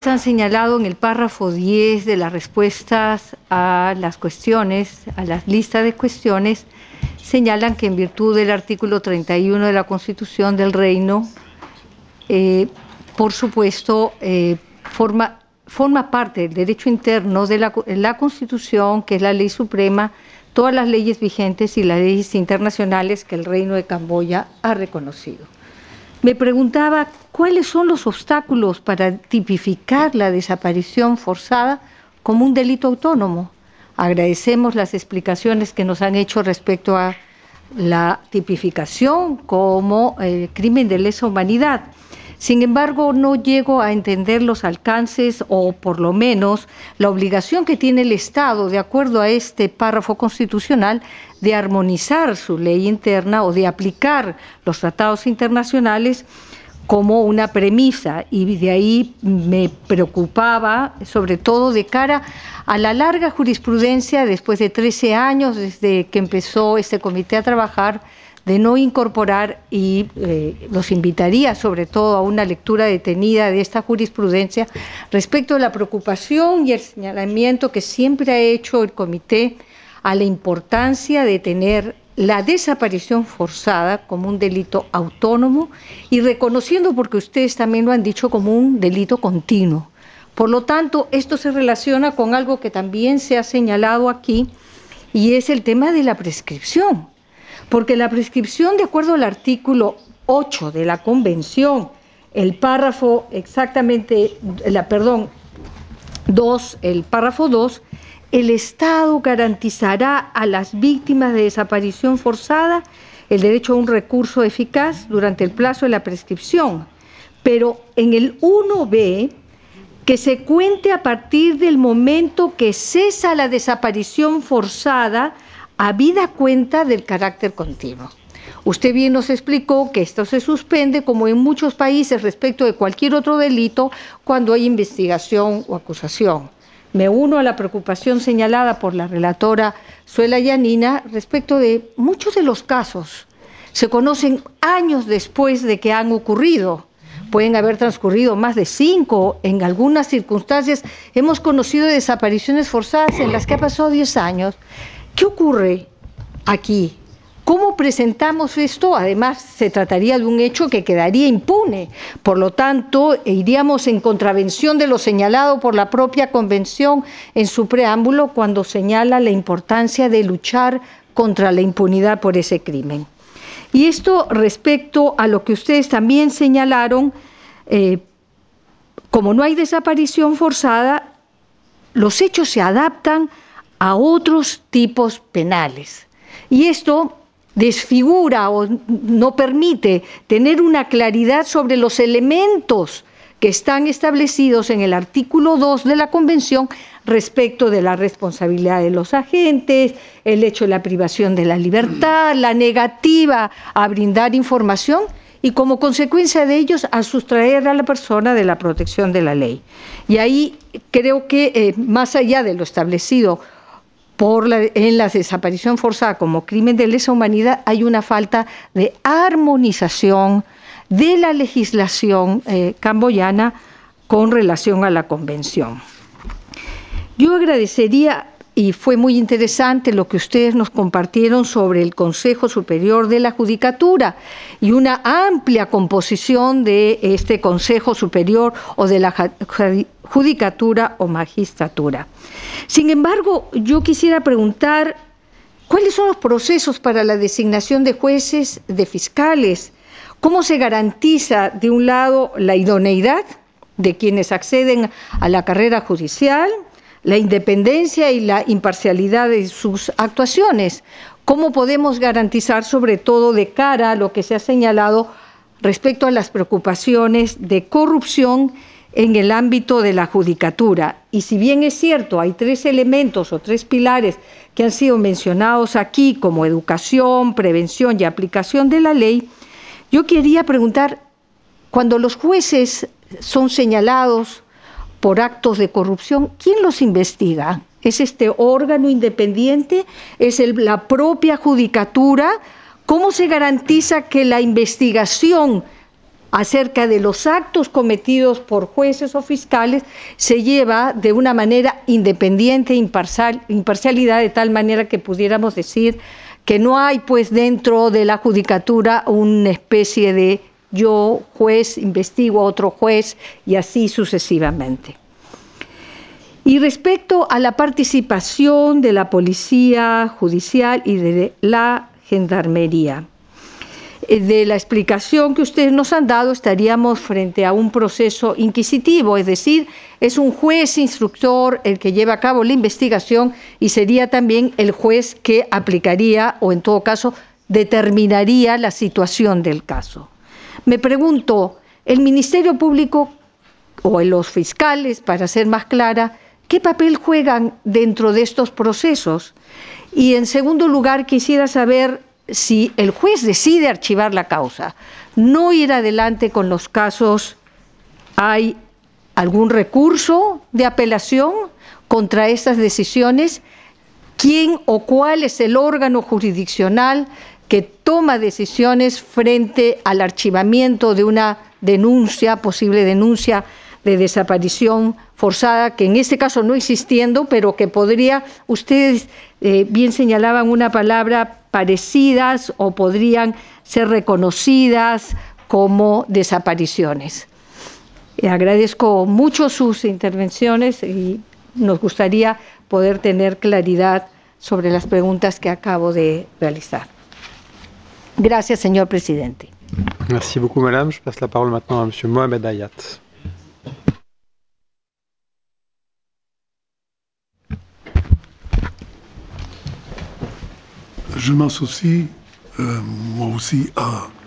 Han señalado en el párrafo 10 de las respuestas a las cuestiones, a las listas de cuestiones, señalan que en virtud del artículo 31 de la Constitución del Reino, por supuesto, forma parte del derecho interno de la Constitución, que es la ley suprema, todas las leyes vigentes y las leyes internacionales que el Reino de Camboya ha reconocido. Me preguntaba cuáles son los obstáculos para tipificar la desaparición forzada como un delito autónomo. Agradecemos las explicaciones que nos han hecho respecto a la tipificación como crimen de lesa humanidad. Sin embargo, no llego a entender los alcances o por lo menos la obligación que tiene el Estado, de acuerdo a este párrafo constitucional, de armonizar su ley interna o de aplicar los tratados internacionales como una premisa, y de ahí me preocupaba, sobre todo de cara a la larga jurisprudencia, después de 13 años desde que empezó este comité a trabajar, de no incorporar, y los invitaría sobre todo a una lectura detenida de esta jurisprudencia respecto a la preocupación y el señalamiento que siempre ha hecho el comité a la importancia de tener la desaparición forzada como un delito autónomo y reconociendo, porque ustedes también lo han dicho, como un delito continuo. Por lo tanto, esto se relaciona con algo que también se ha señalado aquí, y es el tema de la prescripción. Porque la prescripción, de acuerdo al artículo 8 de la Convención, el párrafo exactamente, el párrafo 2, el Estado garantizará a las víctimas de desaparición forzada el derecho a un recurso eficaz durante el plazo de la prescripción. Pero en el 1b, que se cuente a partir del momento que cesa la desaparición forzada, habida cuenta del carácter continuo. Usted bien nos explicó que esto se suspende, como en muchos países respecto de cualquier otro delito, cuando hay investigación o acusación. Me uno a la preocupación señalada por la relatora Zuela Yanina respecto de muchos de los casos. Se conocen años después de que han ocurrido. Pueden haber transcurrido más de 5, en algunas circunstancias hemos conocido desapariciones forzadas en las que ha pasado 10 años. ¿Qué ocurre aquí? ¿Cómo presentamos esto? Además, se trataría de un hecho que quedaría impune. Por lo tanto, iríamos en contravención de lo señalado por la propia Convención en su preámbulo, cuando señala la importancia de luchar contra la impunidad por ese crimen. Y esto respecto a lo que ustedes también señalaron, como no hay desaparición forzada, los hechos se adaptan a otros tipos penales. Y esto desfigura o no permite tener una claridad sobre los elementos que están establecidos en el artículo 2 de la Convención respecto de la responsabilidad de los agentes, el hecho de la privación de la libertad, la negativa a brindar información y, como consecuencia de ellos, a sustraer a la persona de la protección de la ley. Y ahí creo que, más allá de lo establecido en la desaparición forzada como crimen de lesa humanidad, hay una falta de armonización de la legislación camboyana con relación a la Convención. Yo agradecería, y fue muy interesante lo que ustedes nos compartieron sobre el Consejo Superior de la Judicatura y una amplia composición de este Consejo Superior o de la Judicatura o Magistratura. Sin embargo, yo quisiera preguntar, ¿cuáles son los procesos para la designación de jueces, de fiscales? ¿Cómo se garantiza, de un lado, la idoneidad de quienes acceden a la carrera judicial, la independencia y la imparcialidad de sus actuaciones? ¿Cómo podemos garantizar, sobre todo de cara a lo que se ha señalado respecto a las preocupaciones de corrupción en el ámbito de la judicatura? Y si bien es cierto, hay 3 elementos o 3 pilares que han sido mencionados aquí, como educación, prevención y aplicación de la ley, yo quería preguntar, cuando los jueces son señalados por actos de corrupción, ¿quién los investiga? ¿Es este órgano independiente? ¿Es la propia judicatura? ¿Cómo se garantiza que la investigación acerca de los actos cometidos por jueces o fiscales se lleva de una manera independiente, imparcialidad, de tal manera que pudiéramos decir que no hay pues dentro de la judicatura una especie de yo, juez, investigo a otro juez y así sucesivamente. Y respecto a la participación de la policía judicial y de la gendarmería, de la explicación que ustedes nos han dado, estaríamos frente a un proceso inquisitivo, es decir, es un juez instructor el que lleva a cabo la investigación y sería también el juez que aplicaría o en todo caso determinaría la situación del caso. Me pregunto, ¿el Ministerio Público o los fiscales, para ser más clara, qué papel juegan dentro de estos procesos? Y en segundo lugar, quisiera saber si el juez decide archivar la causa, no ir adelante con los casos, ¿hay algún recurso de apelación contra estas decisiones? ¿Quién o cuál es el órgano jurisdiccional que toma decisiones frente al archivamiento de una denuncia, posible denuncia de desaparición forzada, que en este caso no existiendo, pero que podría, ustedes bien señalaban una palabra, parecidas o podrían ser reconocidas como desapariciones? Agradezco mucho sus intervenciones y nos gustaría poder tener claridad sobre las preguntas que acabo de realizar. Gracias, señor presidente. Merci beaucoup, madame. Je passe la parole maintenant à monsieur Mohamed Hayat. Je m'associe moi aussi à